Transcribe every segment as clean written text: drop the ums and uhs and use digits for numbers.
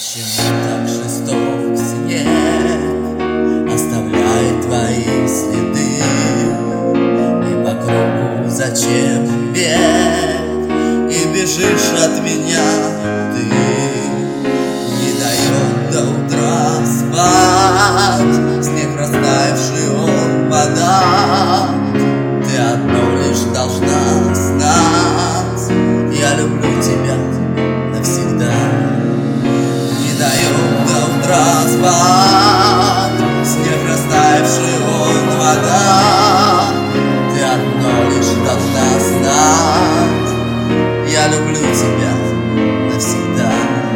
Почему так жесток снег оставляет твои следы? И по кругу зачем бег? И бежишь от меня ты. Не дает до утра спать снег растаявший, он вода. Ты одно лишь должна знать: я люблю тебя навсегда. Не дает до утра спать снег растаявший, он вода. Ты одно лишь должна знать: я люблю тебя навсегда.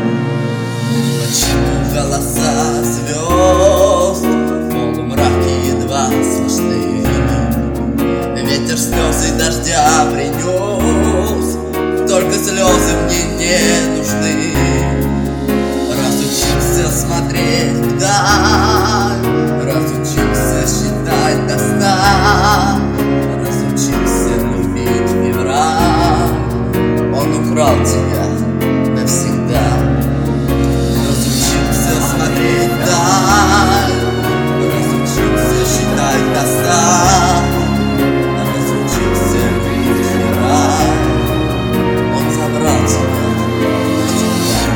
Почему голоса звезд в полумраке едва слышны? Ветер слезы дождя принес, только слезы мне не нужны. Разучился смотреть вдаль, разучился считать до 100, разучился любить февраль. Он украл тебя навсегда. Разучился смотреть вдаль, разучился считать до 100, разучился любить февраль. Он забрал тебя навсегда.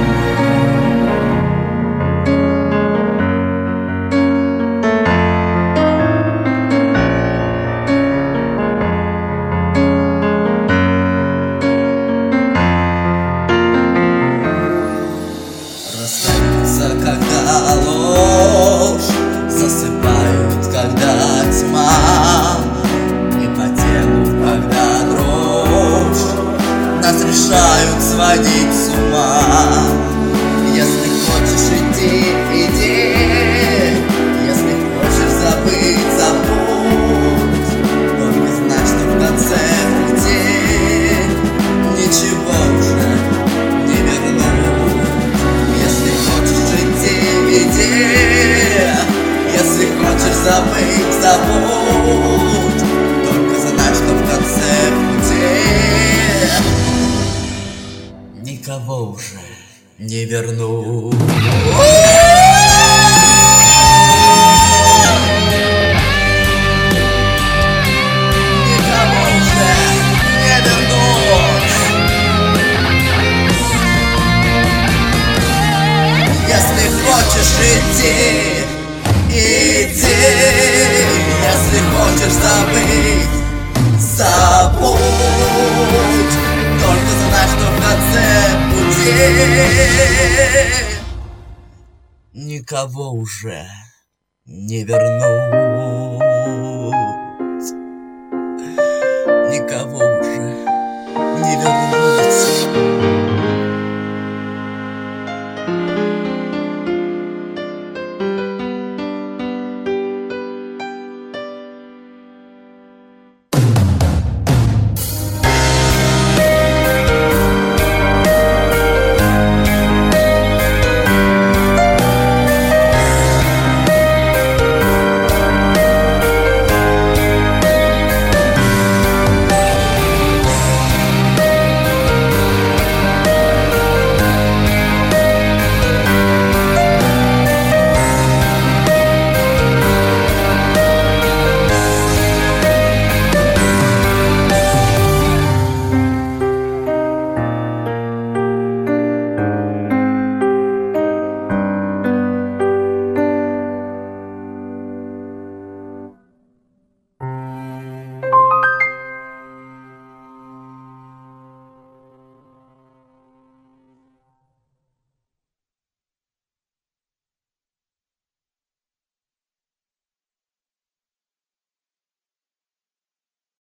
Расстаются, когда ложь, засыпают, когда тьма, и по телу, когда дрожь, нас решают сводить с ума. Если хочешь идти, иди, если хочешь забыть, забудь. Только знай, что в конце пути ничего уже не вернуть. Если хочешь идти, иди, если хочешь забыть, забудь. Только знай, что в конце пути никого уже не вернуть. Никого уже не вернуть. Если хочешь идти, иди, если хочешь забыть, забудь. Только знай, что в конце пути никого уже не вернуть. Никого уже не вернуть.